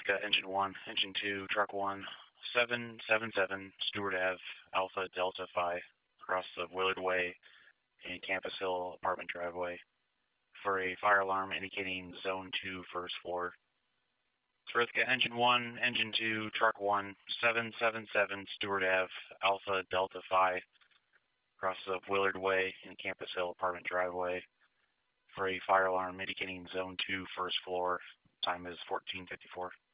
Ithaca, Engine 1, Engine 2, Truck 1, 777, Stewart Ave, Alpha Delta Phi, across the Willard Way and Campus Hill apartment driveway for a fire alarm indicating Zone 2, first floor. For Ithaca, Engine 1, Engine 2, Truck 1, 777, Stewart Ave, Alpha Delta Phi, across the Willard Way and Campus Hill apartment driveway for a fire alarm indicating Zone 2, first floor. Time is 14:54.